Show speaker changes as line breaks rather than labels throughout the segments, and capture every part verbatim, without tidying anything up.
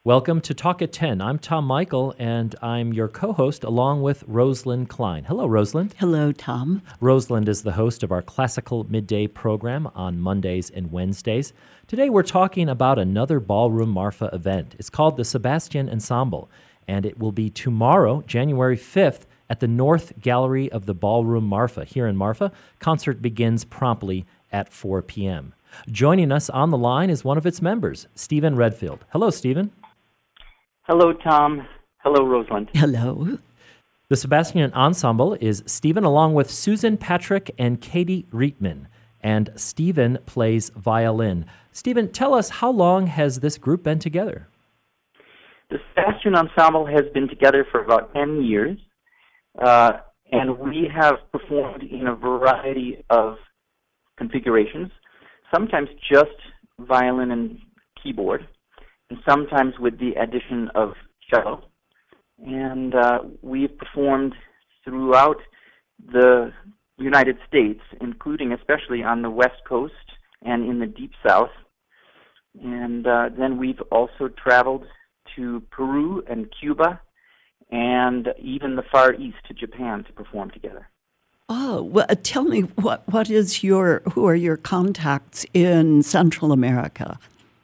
Welcome to Talk at ten. I'm Tom Michael, and I'm your co-host along with Rosalind Klein. Hello, Rosalind.
Hello, Tom.
Rosalind is the host of our classical midday program on Mondays and Wednesdays. Today we're talking about another Ballroom Marfa event. It's called the Sebastian Ensemble, and it will be tomorrow, January fifth, at the North Gallery of the Ballroom Marfa here in Marfa. Concert begins promptly at four p.m. Joining us on the line is one of its members, Stephen Redfield. Hello, Stephen.
Hello, Tom. Hello, Rosalind.
Hello.
The Sebastian Ensemble is Stephen along with Susan Patrick and Katie Rietman, and Stephen plays violin. Stephen, tell us, how long has this group been together?
The Sebastian Ensemble has been together for about ten years, uh, and we have performed in a variety of configurations, sometimes just violin and keyboard, and sometimes with the addition of cello. And uh, we've performed throughout the United States, including especially on the West Coast and in the Deep South. And uh, then we've also traveled to Peru and Cuba and even the Far East to Japan to perform together.
Oh, well, tell me, what what is your who are your contacts in Central America?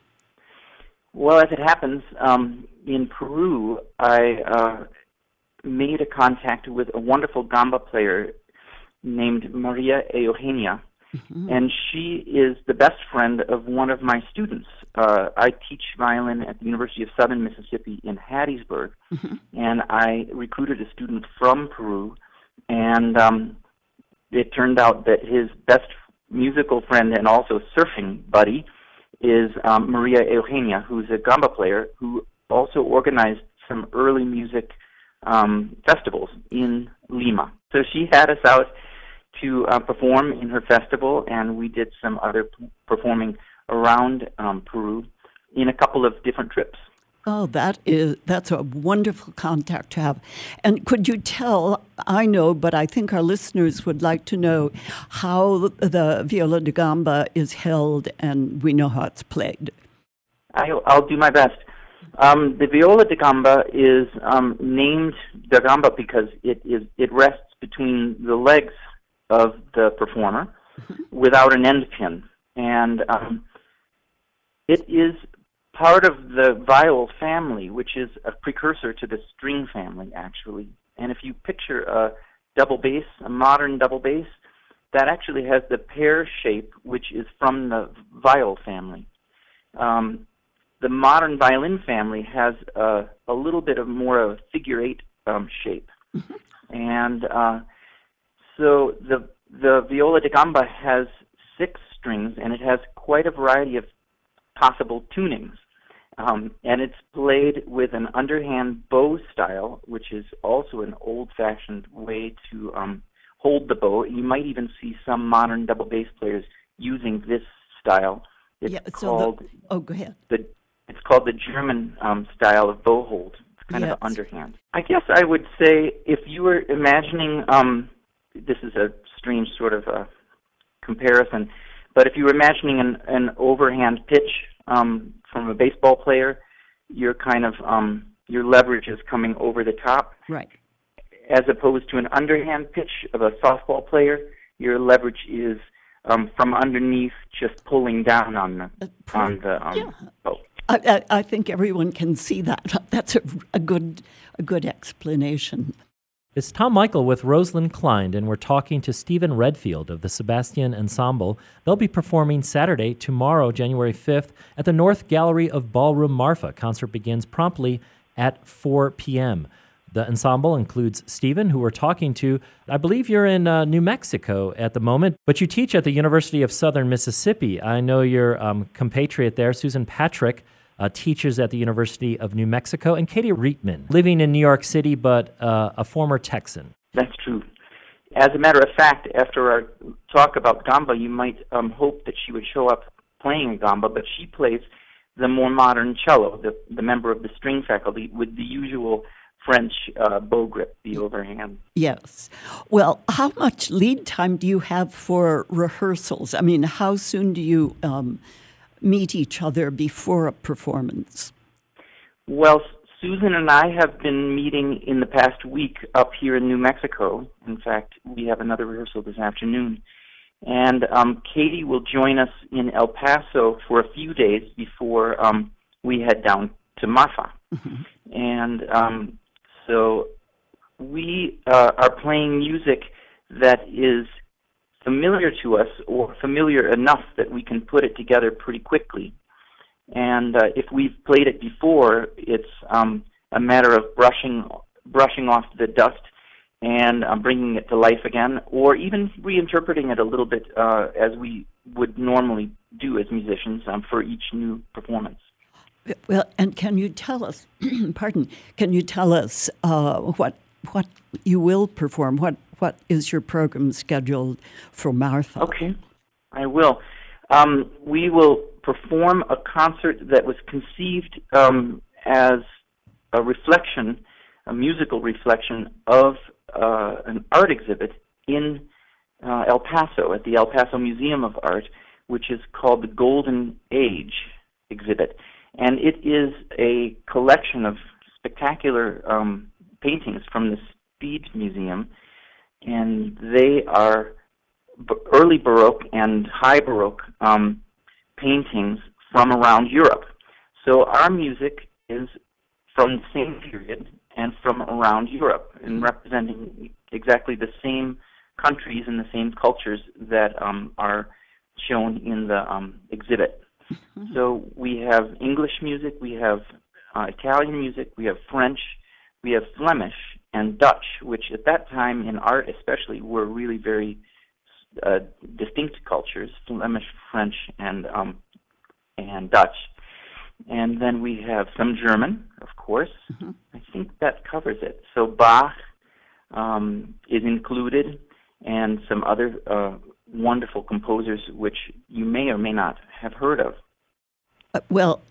Well, as it happens, um, in Peru, I uh, made a contact with a wonderful gamba player named Maria Eugenia, mm-hmm. and she is the best friend of one of my students. Uh, I teach violin at the University of Southern Mississippi in Hattiesburg, mm-hmm. and I recruited a student from Peru, and um, it turned out that his best musical friend and also surfing buddy is um, Maria Eugenia, who's a gamba player who also organized some early music um, festivals in Lima. So she had us out to uh, perform in her festival, and we did some other p- performing around um, Peru in a couple of different trips.
Oh, that is that's a wonderful contact to have. And could you tell, I know, but I think our listeners would like to know how the Viola da Gamba is held and we know how it's played.
I, I'll do my best. Um, the Viola da Gamba is um, named da Gamba because it is it rests between the legs of the performer mm-hmm. without an end pin. And um, it is part of the viol family, which is a precursor to the string family, actually. And if you picture a double bass, a modern double bass, that actually has the pear shape, which is from the viol family. Um, the modern violin family has a, a little bit of more of a figure eight um, shape. Mm-hmm. And uh, so the, the viola da gamba has six strings, and it has quite a variety of possible tunings. Um, and it's played with an underhand bow style, which is also an old-fashioned way to um, hold the bow. You might even see some modern double bass players using this style. It's
yeah, so
called
the, oh, go ahead.
The, it's called the German um, style of bow hold. It's kind
yes.
of underhand. I guess I would say if you were imagining, um, this is a strange sort of uh, comparison, but if you were imagining an, an overhand pitch um, from a baseball player, you're kind of um, your leverage is coming over the top.
Right.
As opposed to an underhand pitch of a softball player, your leverage is um, from underneath, just pulling down on the uh, on the um,
yeah.
bow.
I, I, I think everyone can see that. That's a, a good a good explanation.
It's Tom Michael with Rosalind Klein, and we're talking to Stephen Redfield of the Sebastian Ensemble. They'll be performing Saturday, tomorrow, January fifth, at the North Gallery of Ballroom Marfa. Concert begins promptly at four p.m. The ensemble includes Stephen, who we're talking to. I believe you're in uh, New Mexico at the moment, but you teach at the University of Southern Mississippi. I know your um, compatriot there, Susan Patrick, Uh, teaches at the University of New Mexico, and Katie Rietman, living in New York City, but uh, a former Texan.
That's true. As a matter of fact, after our talk about gamba, you might um, hope that she would show up playing gamba, but she plays the more modern cello, the, the member of the string faculty, with the usual French uh, bow grip, the overhand.
Yes. Well, how much lead time do you have for rehearsals? I mean, how soon do you um, meet each other before a performance?
Well, Susan and I have been meeting in the past week up here in New Mexico. In fact, we have another rehearsal this afternoon. And um, Katie will join us in El Paso for a few days before um, we head down to Marfa. Mm-hmm. And um, so we uh, are playing music that is familiar to us, or familiar enough that we can put it together pretty quickly. And uh, if we've played it before, it's um, a matter of brushing brushing off the dust and um, bringing it to life again, or even reinterpreting it a little bit uh, as we would normally do as musicians um, for each new performance.
Well, and can you tell us, pardon, can you tell us uh, what what you will perform? What what is your program scheduled for Marfa?
Okay, I will. Um, we will perform a concert that was conceived um, as a reflection, a musical reflection of uh, an art exhibit in uh, El Paso, at the El Paso Museum of Art, which is called the Golden Age exhibit. And it is a collection of spectacular um, paintings from the Speed Museum, and they are early Baroque and high Baroque um, paintings from around Europe. So our music is from the same period and from around Europe, and representing exactly the same countries and the same cultures that um, are shown in the um, exhibit. Mm-hmm. So we have English music, we have uh, Italian music, we have French, we have Flemish and Dutch, which at that time in art especially were really very uh, distinct cultures, Flemish, French, and um, and Dutch. And then we have some German, of course. Mm-hmm. I think that covers it. So Bach um, is included, and some other uh, wonderful composers which you may or may not have heard of.
Uh, well,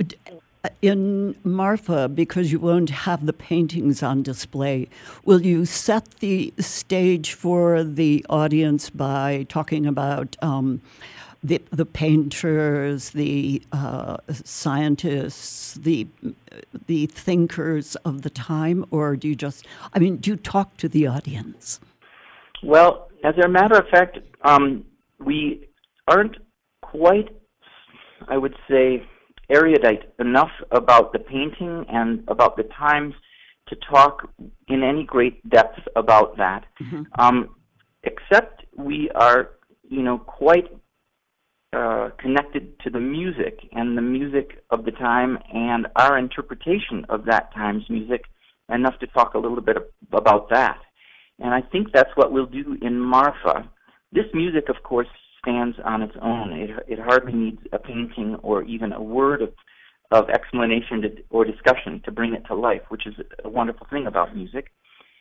in Marfa, because you won't have the paintings on display, will you set the stage for the audience by talking about um, the the painters, the uh, scientists, the the thinkers of the time, or do you just, I mean, do you talk to the audience?
Well, as a matter of fact, um, we aren't quite, I would say, erudite enough about the painting and about the times to talk in any great depth about that. Mm-hmm. Um, except we are, you know, quite uh, connected to the music and the music of the time and our interpretation of that time's music enough to talk a little bit about that. And I think that's what we'll do in Marfa. This music, of course, stands on its own. It, it hardly needs a painting or even a word of, of explanation to, or discussion to bring it to life, which is a wonderful thing about music.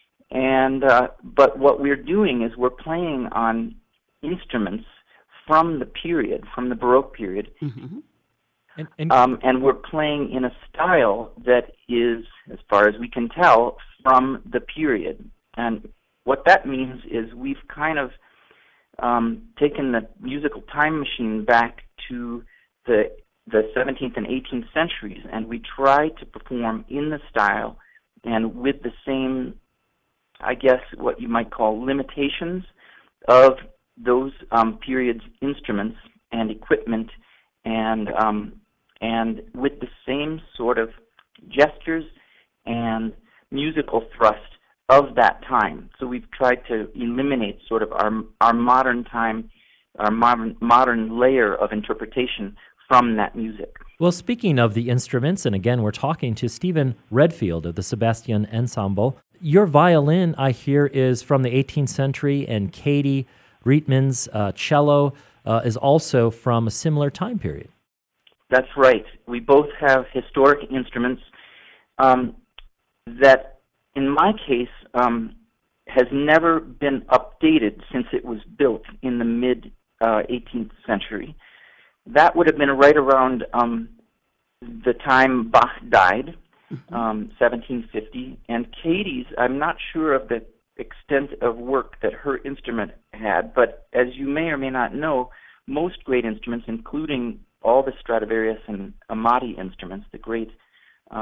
And uh, but what we're doing is we're playing on instruments from the period, from the Baroque period, mm-hmm. and, and, um, and we're playing in a style that is, as far as we can tell, from the period. And what that means is we've kind of um, taken the musical time machine back to the the seventeenth and eighteenth centuries, and we try to perform in the style and with the same, I guess, what you might call limitations of those um, periods' instruments and equipment, and um, and with the same sort of gestures and musical thrust of that time. So we've tried to eliminate sort of our our modern time, our modern modern layer of interpretation from that music.
Well, speaking of the instruments, and again, we're talking to Stephen Redfield of the Sebastian Ensemble. Your violin, I hear, is from the eighteenth century, and Katie Rietman's uh, cello uh, is also from a similar time period.
That's right. We both have historic instruments um, that, in my case, um, has never been updated since it was built in the mid uh, eighteenth century. That would have been right around um, the time Bach died, mm-hmm. um, seventeen fifty. And Katie's, I'm not sure of the extent of work that her instrument had, but as you may or may not know, most great instruments, including all the Stradivarius and Amati instruments, the great um,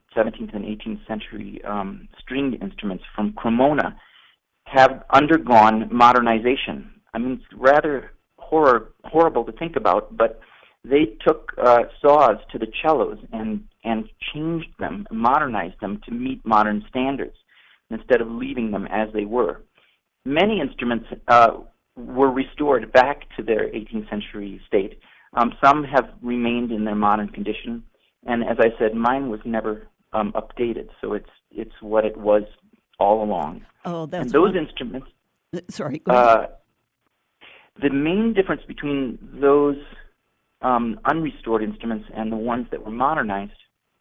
seventeenth and eighteenth century um, stringed instruments from Cremona have undergone modernization. I mean, it's rather horror, horrible to think about, but they took uh, saws to the cellos and, and changed them, modernized them to meet modern standards instead of leaving them as they were. Many instruments uh, were restored back to their eighteenth century state. Um, some have remained in their modern condition, and as I said, mine was never um, updated, so it's it's what it was all along.
Oh, that's
and those
one...
instruments.
Sorry. Go ahead.
Uh, the main difference between those um, unrestored instruments and the ones that were modernized.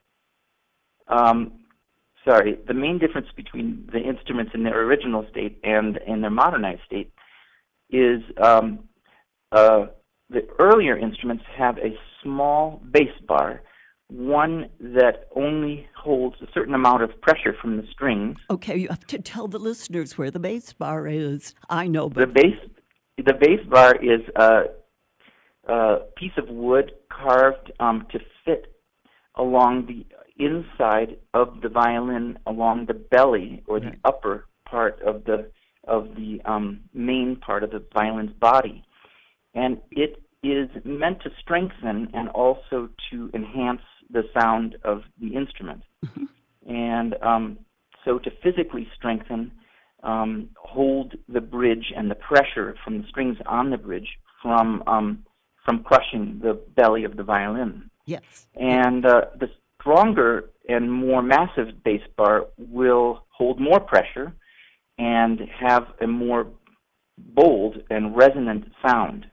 Um, sorry, the main difference between the instruments in their original state and in their modernized state is um, uh, the earlier instruments have a small bass bar, one that only holds a certain amount of pressure from the strings.
Okay, you have to tell the listeners where the bass bar is. I know, but...
The bass, the bass bar is a, a piece of wood carved um, to fit along the inside of the violin, along the belly or the
right.
upper part of the of the um, main part of the violin's body. And it is meant to strengthen and also to enhance the sound of the instrument.
Mm-hmm.
And um, so to physically strengthen, um, hold the bridge and the pressure from the strings on the bridge from um, from crushing the belly of the violin.
Yes.
And uh, the stronger and more massive bass bar will hold more pressure and have a more bold and resonant sound.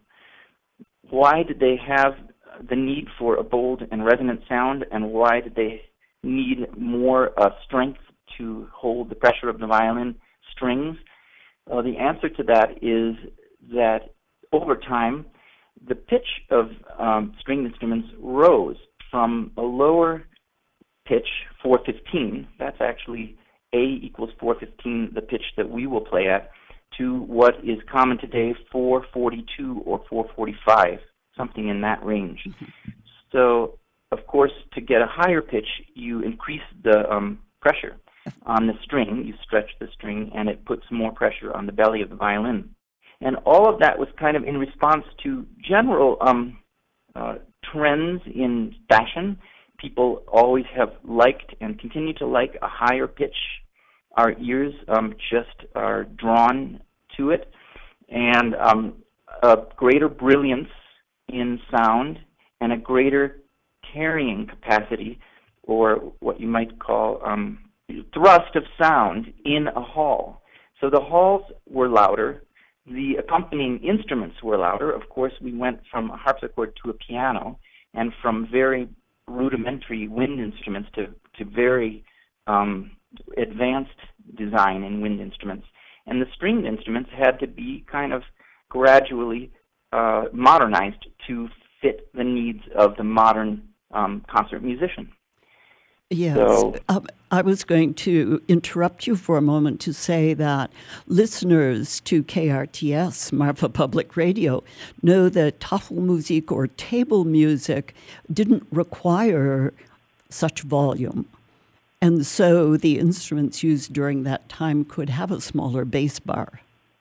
Why did they have the need for a bold and resonant sound, and why did they need more uh, strength to hold the pressure of the violin strings? Well, the answer to that is that over time, the pitch of um, stringed instruments rose from a lower pitch, four fifteen, that's actually A equals four fifteen, the pitch that we will play at, to what is common today, four forty-two or four forty-five, something in that range. Mm-hmm. So, of course, to get a higher pitch, you increase the um, pressure on the string, you stretch the string, and it puts more pressure on the belly of the violin. And all of that was kind of in response to general um, uh, trends in fashion. People always have liked and continue to like a higher pitch. Our ears um, just are drawn to it. And um, a greater brilliance in sound and a greater carrying capacity, or what you might call um, thrust of sound in a hall. So the halls were louder. The accompanying instruments were louder. Of course, we went from a harpsichord to a piano, and from very rudimentary wind instruments to, to very um, advanced design in wind instruments. And the stringed instruments had to be kind of gradually uh, modernized to fit the needs of the modern um, concert musician.
Yes.
So,
um, I was going to interrupt you for a moment to say that listeners to K R T S, Marfa Public Radio, know that Tafelmusik or table music didn't require such volume. And so the instruments used during that time could have a smaller bass bar.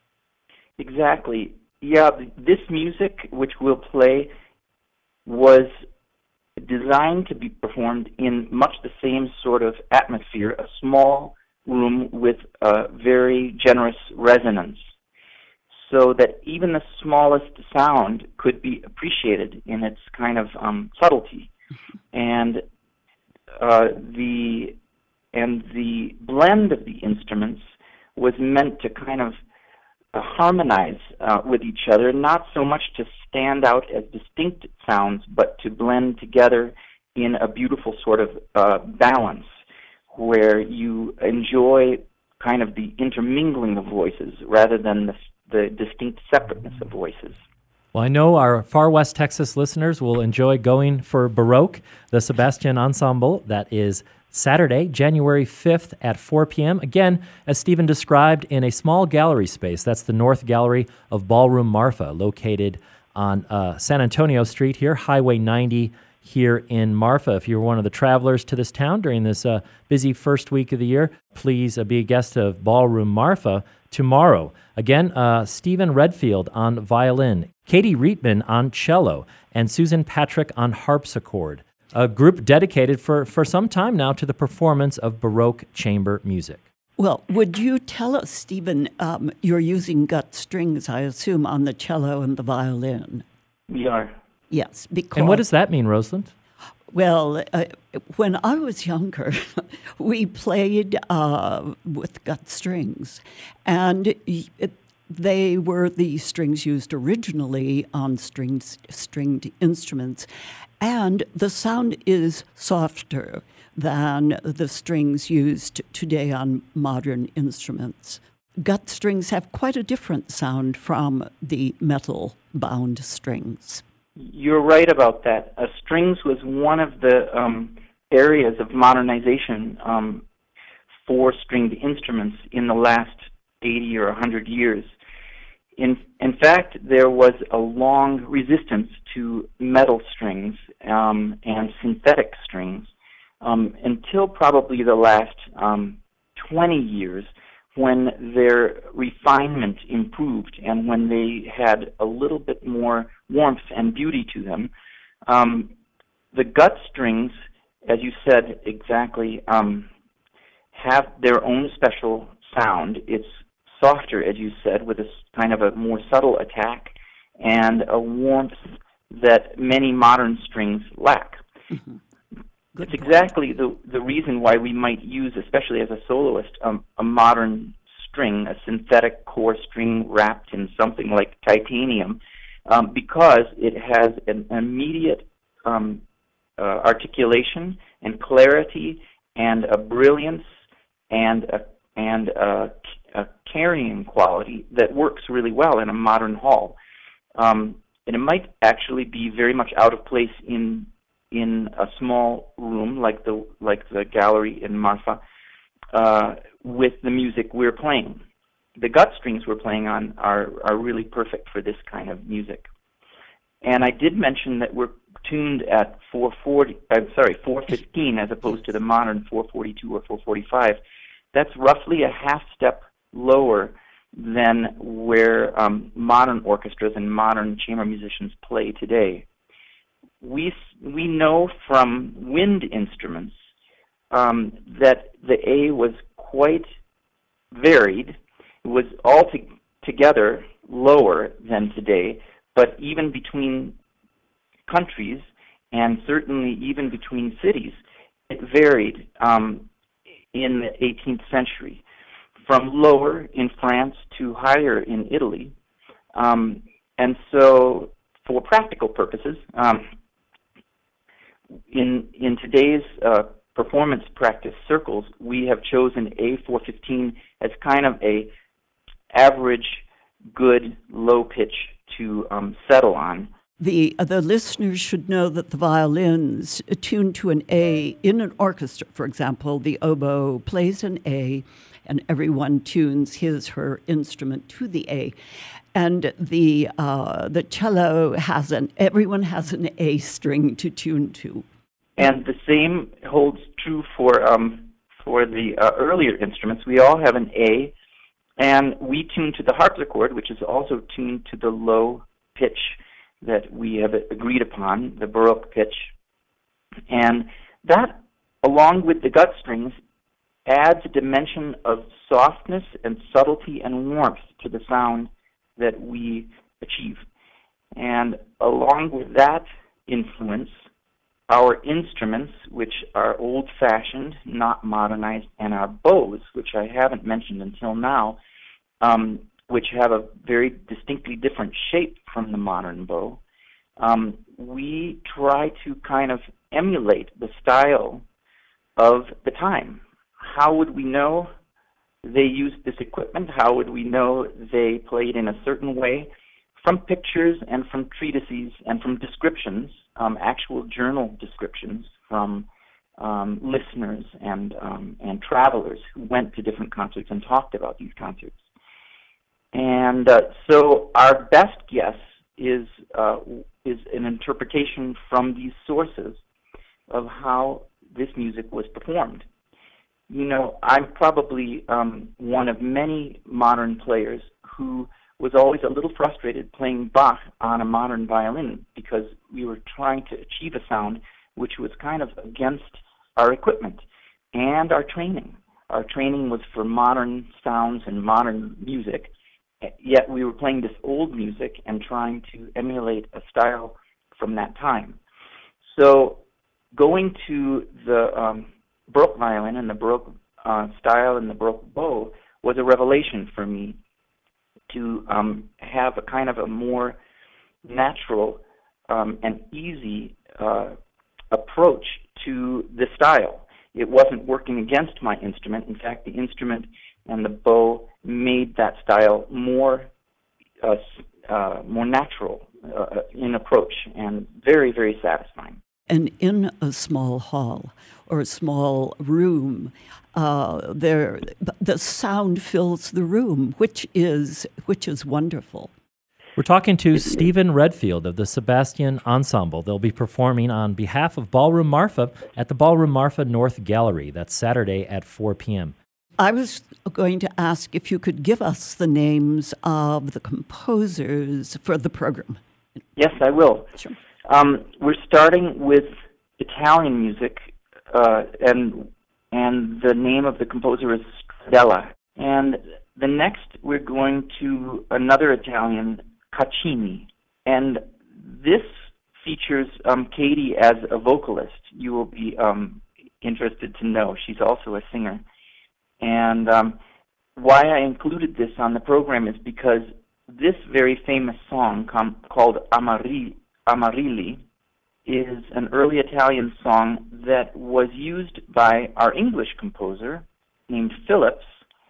Exactly. Yeah, this music, which we'll play, was designed to be performed in much the same sort of atmosphere, a small room with a very generous resonance, so that even the smallest sound could be appreciated in its kind of um, subtlety. And uh, the and the blend of the instruments was meant to kind of uh, harmonize uh, with each other, not so much to stand out as distinct sounds, but to blend together in a beautiful sort of uh, balance where you enjoy kind of the intermingling of voices rather than the, the distinct separateness of voices.
Well, I know our Far West Texas listeners will enjoy going for Baroque, the Sebastian Ensemble. That is Saturday, January fifth at four p.m. Again, as Stephen described, in a small gallery space. That's the North Gallery of Ballroom Marfa, located on uh, San Antonio Street here, Highway ninety here in Marfa. If you're one of the travelers to this town during this uh, busy first week of the year, please uh, be a guest of Ballroom Marfa tomorrow. Again, uh, Stephen Redfield on violin, Katie Rietman on cello, and Susan Patrick on harpsichord. A group dedicated for, for some time now to the performance of Baroque chamber music.
Well, would you tell us, Stephen, um, you're using gut strings, I assume, on the cello and the violin?
We are.
Yes, because...
And what does that mean, Rosalind?
Well, uh, when I was younger, we played uh, with gut strings, and it, they were the strings used originally on strings, stringed instruments, and the sound is softer than the strings used today on modern instruments. Gut strings have quite a different sound from the metal-bound strings.
You're right about that. Uh, strings was one of the um, areas of modernization um, for stringed instruments in the last eighty or one hundred years. In, in fact, there was a long resistance to metal strings um, and synthetic strings um, until probably the last um, twenty years, when their refinement improved and when they had a little bit more warmth and beauty to them. Um, the gut strings, as you said exactly, um, have their own special sound. It's softer, as you said, with a kind of a more subtle attack and a warmth that many modern strings lack.
Mm-hmm. Good
It's
point.
exactly the the reason why we might use, especially as a soloist, um, a modern string, a synthetic core string wrapped in something like titanium, um, because it has an immediate um, uh, articulation and clarity and a brilliance and a, and a, a carrying quality that works really well in a modern hall. Um, and it might actually be very much out of place in in a small room like the like the gallery in Marfa uh, with the music we're playing. The gut strings we're playing on are, are really perfect for this kind of music. And I did mention that we're tuned at four forty. I'm sorry, four fifteen as opposed to the modern four forty-two or four forty-five. That's roughly a half step lower than where um, modern orchestras and modern chamber musicians play today. We we know from wind instruments um, that the A was quite varied. It was altogether lower than today, but even between countries and certainly even between cities, it varied um, in the eighteenth century, from lower in France to higher in Italy. Um, and so for practical purposes, um, In in today's uh, performance practice circles, we have chosen A four fifteen as kind of a average, good, low pitch to um, settle on.
The uh, the listeners should know that the violins tuned to an A in an orchestra, for example, the oboe plays an A, and everyone tunes his her instrument to the A. And the uh, the cello has an everyone has an A string to tune to.
And the same holds true for um, for the uh, earlier instruments. We all have an A, and we tune to the harpsichord, which is also tuned to the low pitch that we have agreed upon, the Baroque pitch. And that, along with the gut strings, adds a dimension of softness and subtlety and warmth to the sound that we achieve. And along with that influence, our instruments, which are old-fashioned, not modernized, and our bows, which I haven't mentioned until now, um, which have a very distinctly different shape from the modern bow, um, we try to kind of emulate the style of the time. How would we know they used this equipment? How would we know they played in a certain way? From pictures and from treatises and from descriptions, um, actual journal descriptions from um, listeners and um, and travelers who went to different concerts and talked about these concerts. And uh, so our best guess is uh, is an interpretation from these sources of how this music was performed. You know, I'm probably um, one of many modern players who was always a little frustrated playing Bach on a modern violin because we were trying to achieve a sound which was kind of against our equipment and our training. Our training was for modern sounds and modern music, yet we were playing this old music and trying to emulate a style from that time. So going to the um, Baroque violin and the Baroque uh, style and the Baroque bow was a revelation for me to um, have a kind of a more natural um, and easy uh, approach to the style. It wasn't working against my instrument. In fact, the instrument and the bow made that style more uh, uh, more natural uh, in approach and very, very satisfying.
And in a small hall or a small room, uh, there the sound fills the room, which is which is wonderful.
We're talking to Stephen Redfield of the Sebastian Ensemble. They'll be performing on behalf of Ballroom Marfa at the Ballroom Marfa North Gallery. That's Saturday at four p.m.
I was going to ask if you could give us the names of the composers for the program.
Yes, I will.
Sure.
Um, we're starting with Italian music, uh, and and the name of the composer is Stradella. And the next, we're going to another Italian, Caccini. And this features um, Katie as a vocalist. You will be um, interested to know. She's also a singer. And um, why I included this on the program is because this very famous song com- called Amari- Amarilli is an early Italian song that was used by our English composer named Phillips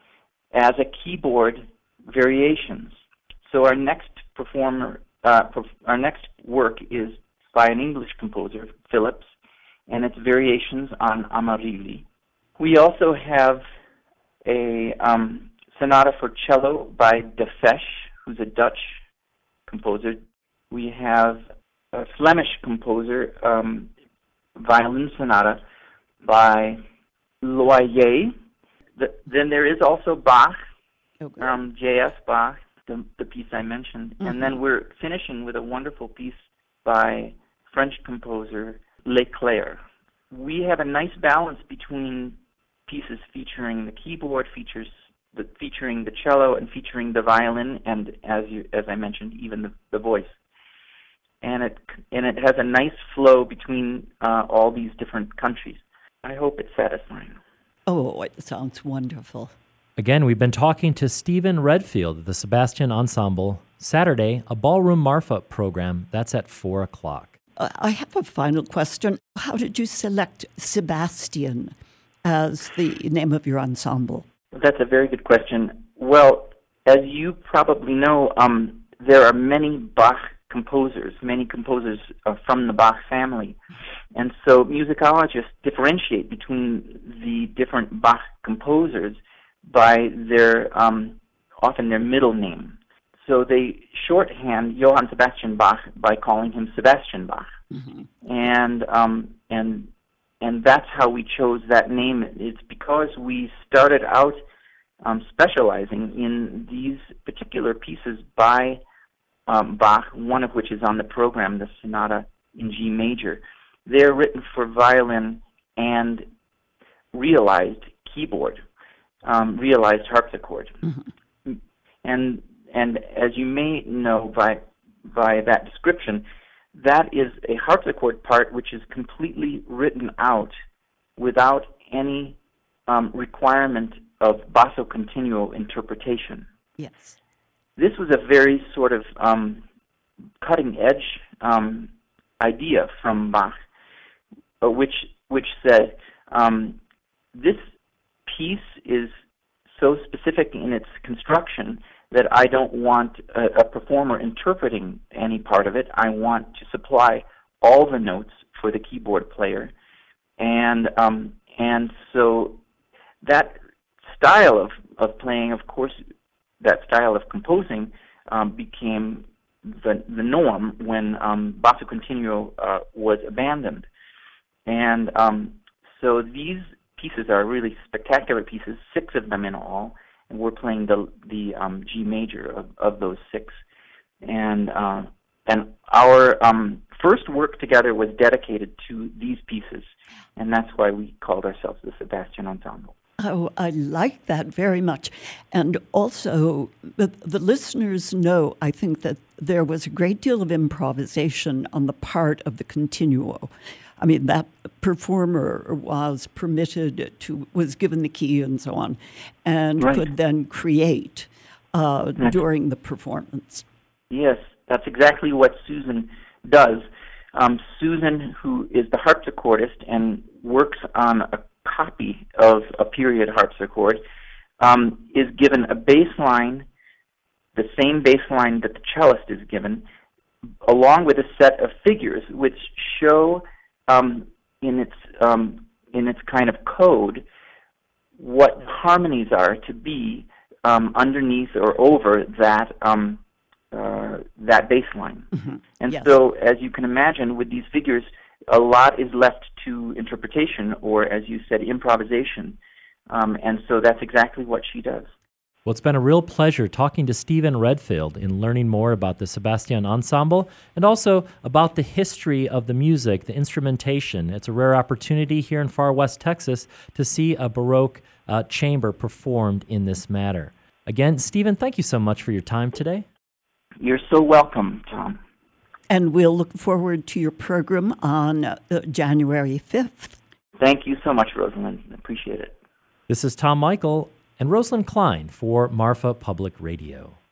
as a keyboard variations. So our next performer, uh, perf- our next work is by an English composer, Phillips, and it's variations on Amarilli. We also have a um, sonata for cello by De Fesch, who's a Dutch composer. We have a Flemish composer, um, violin sonata by Loyer. The, then there is also Bach,
Okay.
um, J S Bach, the, the piece I mentioned.
Mm-hmm.
And then we're finishing with a wonderful piece by French composer Leclerc. We have a nice balance between pieces featuring the keyboard, features the, featuring the cello, and featuring the violin, and as you, as I mentioned, even the, the voice. And it and it has a nice flow between uh, all these different countries. I hope it's satisfying.
Oh, it sounds wonderful.
Again, we've been talking to Stephen Redfield of the Sebastian Ensemble. Saturday, a Ballroom Marfa program. That's at four o'clock.
Uh, I have a final question. How did you select Sebastian as the name of your ensemble?
That's a very good question. Well, as you probably know, um, there are many Bach composers, many composers uh, from the Bach family. And so musicologists differentiate between the different Bach composers by their, um, often their middle name. So they shorthand Johann Sebastian Bach by calling him Sebastian Bach. Mm-hmm. And, um, and, and that's how we chose that name. It's because we started out um, specializing in these particular pieces by um, Bach, one of which is on the program, the Sonata in G major. They're written for violin and realized keyboard, um, realized harpsichord. Mm-hmm. And and as you may know by by that description, that is a harpsichord part which is completely written out without any um, requirement of basso continuo interpretation.
Yes.
This was a very sort of um, cutting-edge um, idea from Bach, uh, which which said um, this piece is so specific in its construction that I don't want a, a performer interpreting any part of it. I want to supply all the notes for the keyboard player, and um, and so that style of, of playing, of course, that style of composing um, became the the norm when um, basso continuo uh, was abandoned, and um, so these pieces are really spectacular pieces, six of them in all, and we're playing the the um, G major of, of those six, and uh, and our um, first work together was dedicated to these pieces, and that's why we called ourselves the Sebastian Ensemble.
Oh, I like that very much. And also, the, the listeners know, I think, that there was a great deal of improvisation on the part of the continuo. I mean, that performer was permitted to, was given the key and so on, and
Right.
could then create uh,
That's-
during the performance.
Yes, that's exactly what Susan does. Um, Susan, who is the harpsichordist and works on a copy of a period harpsichord, um, is given a bass line, the same bass line that the cellist is given, along with a set of figures which show um, in its um, in its kind of code what harmonies are to be um, underneath or over that um, uh, that bass line.
Mm-hmm.
And
Yes.
so, as you can imagine, with these figures, a lot is left to interpretation, or as you said, improvisation. Um, and so that's exactly what she does.
Well, it's been a real pleasure talking to Stephen Redfield and learning more about the Sebastian Ensemble and also about the history of the music, the instrumentation. It's a rare opportunity here in far west Texas to see a Baroque uh, chamber performed in this manner. Again, Stephen, thank you so much for your time today.
You're so welcome, Tom.
And we'll look forward to your program on uh, January fifth.
Thank you so much, Rosalind. Appreciate it.
This is Tom Michael and Rosalind Klein for Marfa Public Radio.